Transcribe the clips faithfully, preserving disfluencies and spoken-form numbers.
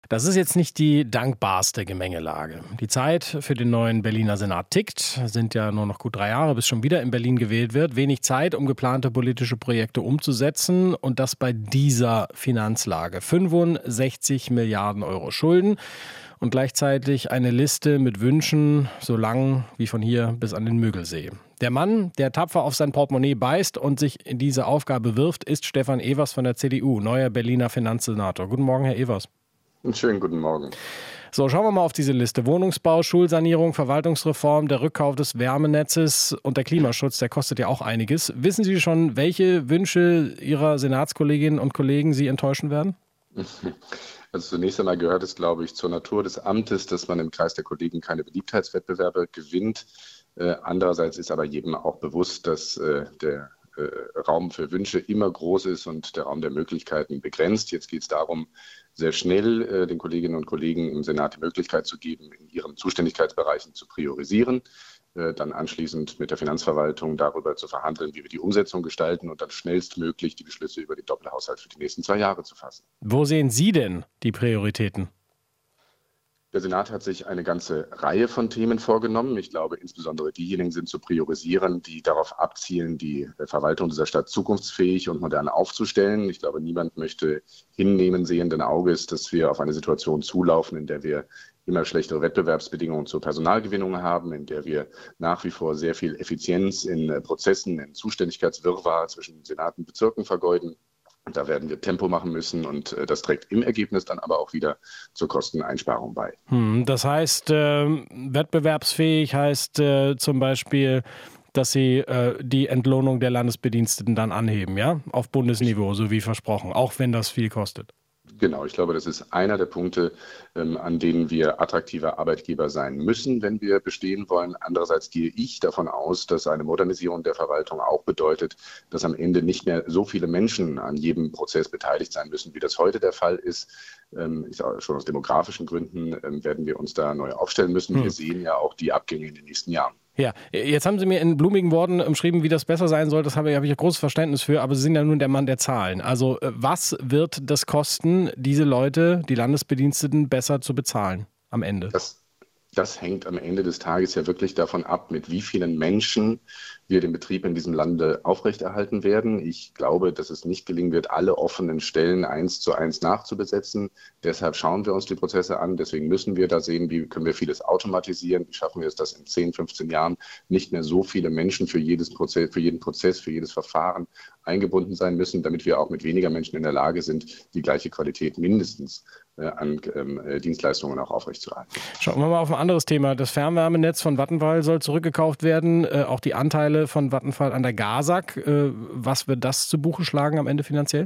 Das ist jetzt nicht die dankbarste Gemengelage. Die Zeit für den neuen Berliner Senat tickt. Es sind ja nur noch gut drei Jahre, bis schon wieder in Berlin gewählt wird. Wenig Zeit, um geplante politische Projekte umzusetzen. Und das bei dieser Finanzlage. fünfundsechzig Milliarden Euro Schulden und gleichzeitig eine Liste mit Wünschen, so lang wie von hier bis an den Müggelsee. Der Mann, der tapfer auf sein Portemonnaie beißt und sich in diese Aufgabe wirft, ist Stefan Evers von der C D U, neuer Berliner Finanzsenator. Guten Morgen, Herr Evers. Einen schönen guten Morgen. So, schauen wir mal auf diese Liste. Wohnungsbau, Schulsanierung, Verwaltungsreform, der Rückkauf des Wärmenetzes und der Klimaschutz, der kostet ja auch einiges. Wissen Sie schon, welche Wünsche Ihrer Senatskolleginnen und Kollegen Sie enttäuschen werden? Also zunächst einmal gehört es, glaube ich, zur Natur des Amtes, dass man im Kreis der Kollegen keine Beliebtheitswettbewerbe gewinnt. Äh, andererseits ist aber jedem auch bewusst, dass äh, der äh, Raum für Wünsche immer groß ist und der Raum der Möglichkeiten begrenzt. Jetzt geht es darum, sehr schnell äh, den Kolleginnen und Kollegen im Senat die Möglichkeit zu geben, in ihren Zuständigkeitsbereichen zu priorisieren, äh, dann anschließend mit der Finanzverwaltung darüber zu verhandeln, wie wir die Umsetzung gestalten und dann schnellstmöglich die Beschlüsse über den Doppelhaushalt für die nächsten zwei Jahre zu fassen. Wo sehen Sie denn die Prioritäten? Der Senat hat sich eine ganze Reihe von Themen vorgenommen. Ich glaube, insbesondere diejenigen sind zu priorisieren, die darauf abzielen, die Verwaltung dieser Stadt zukunftsfähig und modern aufzustellen. Ich glaube, niemand möchte hinnehmen sehenden Auges, dass wir auf eine Situation zulaufen, in der wir immer schlechtere Wettbewerbsbedingungen zur Personalgewinnung haben, in der wir nach wie vor sehr viel Effizienz in Prozessen, in Zuständigkeitswirrwarr zwischen Senat und Bezirken vergeuden. Da werden wir Tempo machen müssen und äh, das trägt im Ergebnis dann aber auch wieder zur Kosteneinsparung bei. Hm, das heißt, äh, wettbewerbsfähig heißt äh, zum Beispiel, dass Sie äh, die Entlohnung der Landesbediensteten dann anheben, ja, auf Bundesniveau, so wie versprochen, auch wenn das viel kostet. Genau, ich glaube, das ist einer der Punkte, ähm, an denen wir attraktiver Arbeitgeber sein müssen, wenn wir bestehen wollen. Andererseits gehe ich davon aus, dass eine Modernisierung der Verwaltung auch bedeutet, dass am Ende nicht mehr so viele Menschen an jedem Prozess beteiligt sein müssen, wie das heute der Fall ist. Ähm, ich sage schon aus demografischen Gründen ähm, werden wir uns da neu aufstellen müssen. Hm. Wir sehen ja auch die Abgänge in den nächsten Jahren. Ja, jetzt haben Sie mir in blumigen Worten umschrieben, wie das besser sein soll. Das habe ich, habe ich großes Verständnis für, aber Sie sind ja nun der Mann der Zahlen. Also was wird das kosten, diese Leute, die Landesbediensteten, besser zu bezahlen am Ende? Das Das hängt am Ende des Tages ja wirklich davon ab, mit wie vielen Menschen wir den Betrieb in diesem Lande aufrechterhalten werden. Ich glaube, dass es nicht gelingen wird, alle offenen Stellen eins zu eins nachzubesetzen. Deshalb schauen wir uns die Prozesse an. Deswegen müssen wir da sehen, wie können wir vieles automatisieren. Wie schaffen wir es, dass in zehn, fünfzehn Jahren nicht mehr so viele Menschen für jedes Prozess, für jeden Prozess, für jedes Verfahren eingebunden sein müssen, damit wir auch mit weniger Menschen in der Lage sind, die gleiche Qualität mindestens äh, an ähm, Dienstleistungen auch aufrechtzuerhalten. Schauen wir mal auf ein anderes Thema. Das Fernwärmenetz von Vattenfall soll zurückgekauft werden, äh, auch die Anteile von Vattenfall an der GASAG. Äh, was wird das zu Buche schlagen am Ende finanziell?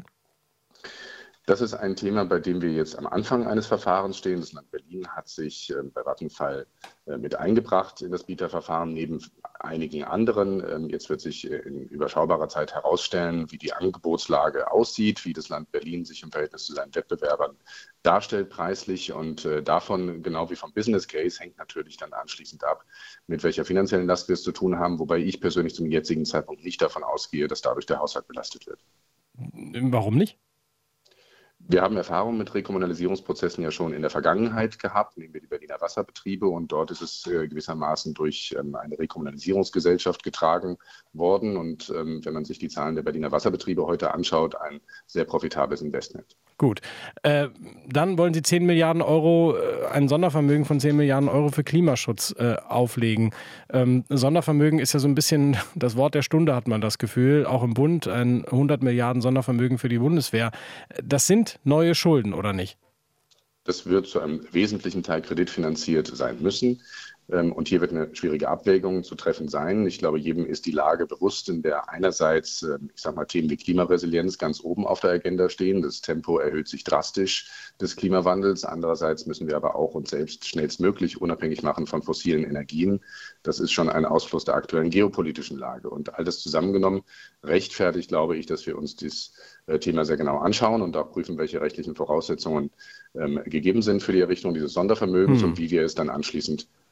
Das ist ein Thema, bei dem wir jetzt am Anfang eines Verfahrens stehen. Das Land Berlin hat sich äh, bei Vattenfall äh, mit eingebracht in das Bieterverfahren, neben einigen anderen. Ähm, jetzt wird sich äh, in überschaubarer Zeit herausstellen, wie die Angebotslage aussieht, wie das Land Berlin sich im Verhältnis zu seinen Wettbewerbern darstellt preislich. Und äh, davon, genau wie vom Business Case, hängt natürlich dann anschließend ab, mit welcher finanziellen Last wir es zu tun haben. Wobei ich persönlich zum jetzigen Zeitpunkt nicht davon ausgehe, dass dadurch der Haushalt belastet wird. Warum nicht? Wir haben Erfahrungen mit Rekommunalisierungsprozessen ja schon in der Vergangenheit gehabt, nehmen wir die Berliner Wasserbetriebe, und dort ist es äh, gewissermaßen durch ähm, eine Rekommunalisierungsgesellschaft getragen worden. Und ähm, wenn man sich die Zahlen der Berliner Wasserbetriebe heute anschaut, ein sehr profitables Investment. Gut, äh, dann wollen Sie zehn Milliarden Euro, äh, ein Sondervermögen von zehn Milliarden Euro für Klimaschutz äh, auflegen. Ähm, Sondervermögen ist ja so ein bisschen das Wort der Stunde, hat man das Gefühl, auch im Bund, ein hundert Milliarden Sondervermögen für die Bundeswehr. Das sind neue Schulden, oder nicht? Das wird zu einem wesentlichen Teil kreditfinanziert sein müssen. Und hier wird eine schwierige Abwägung zu treffen sein. Ich glaube, jedem ist die Lage bewusst, in der einerseits, ich sage mal, Themen wie Klimaresilienz ganz oben auf der Agenda stehen. Das Tempo erhöht sich drastisch des Klimawandels. Andererseits müssen wir aber auch uns selbst schnellstmöglich unabhängig machen von fossilen Energien. Das ist schon ein Ausfluss der aktuellen geopolitischen Lage. Und all das zusammengenommen rechtfertigt, glaube ich, dass wir uns dieses Thema sehr genau anschauen und auch prüfen, welche rechtlichen Voraussetzungen ähm, gegeben sind für die Errichtung dieses Sondervermögens hm. und wie wir es dann anschließend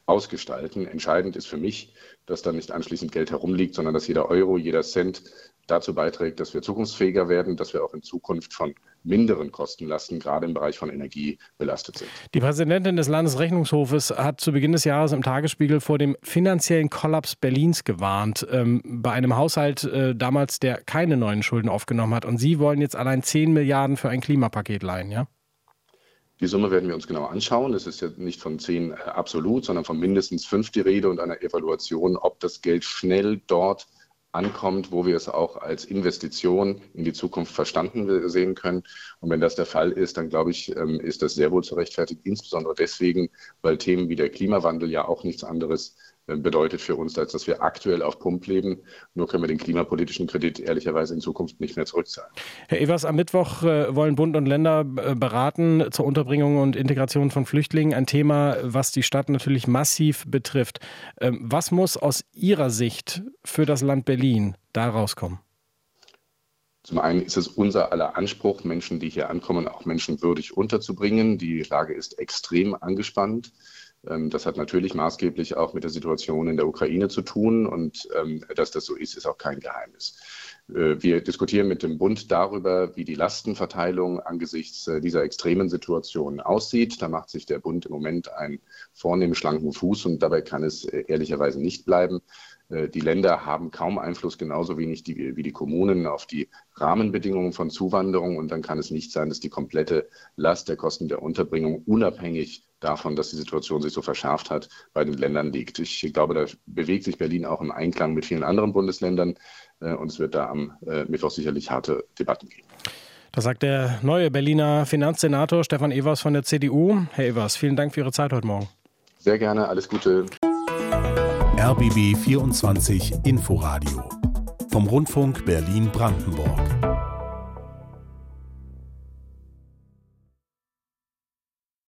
ausgestalten. Entscheidend ist für mich, dass da nicht anschließend Geld herumliegt, sondern dass jeder Euro, jeder Cent dazu beiträgt, dass wir zukunftsfähiger werden, dass wir auch in Zukunft von minderen Kostenlasten, gerade im Bereich von Energie, belastet sind. Die Präsidentin des Landesrechnungshofes hat zu Beginn des Jahres im Tagesspiegel vor dem finanziellen Kollaps Berlins gewarnt. Ähm, bei einem Haushalt äh, damals, der keine neuen Schulden aufgenommen hat. Und Sie wollen jetzt allein zehn Milliarden für ein Klimapaket leihen, ja? Die Summe werden wir uns genau anschauen. Es ist ja nicht von zehn äh, absolut, sondern von mindestens fünf die Rede und einer Evaluation, ob das Geld schnell dort ankommt, wo wir es auch als Investition in die Zukunft verstanden sehen können. Und wenn das der Fall ist, dann glaube ich, ist das sehr wohl zu rechtfertigen, insbesondere deswegen, weil Themen wie der Klimawandel ja auch nichts anderes bedeutet für uns, als dass wir aktuell auf Pump leben. Nur können wir den klimapolitischen Kredit ehrlicherweise in Zukunft nicht mehr zurückzahlen. Herr Evers, am Mittwoch wollen Bund und Länder beraten zur Unterbringung und Integration von Flüchtlingen. Ein Thema, was die Stadt natürlich massiv betrifft. Was muss aus Ihrer Sicht für das Land Berlin da rauskommen? Zum einen ist es unser aller Anspruch, Menschen, die hier ankommen, auch menschenwürdig unterzubringen. Die Lage ist extrem angespannt. Das hat natürlich maßgeblich auch mit der Situation in der Ukraine zu tun und ähm, dass das so ist, ist auch kein Geheimnis. Äh, wir diskutieren mit dem Bund darüber, wie die Lastenverteilung angesichts äh, dieser extremen Situation aussieht. Da macht sich der Bund im Moment einen vornehmen, schlanken Fuß und dabei kann es äh, ehrlicherweise nicht bleiben. Äh, die Länder haben kaum Einfluss, genauso wenig die, wie die Kommunen, auf die Rahmenbedingungen von Zuwanderung und dann kann es nicht sein, dass die komplette Last der Kosten der Unterbringung unabhängig davon, dass die Situation sich so verschärft hat, bei den Ländern liegt. Ich glaube, da bewegt sich Berlin auch im Einklang mit vielen anderen Bundesländern und es wird da am Mittwoch sicherlich harte Debatten geben. Das sagt der neue Berliner Finanzsenator Stefan Evers von der C D U. Herr Evers, vielen Dank für Ihre Zeit heute Morgen. Sehr gerne, alles Gute. R B B vierundzwanzig Inforadio vom Rundfunk Berlin-Brandenburg.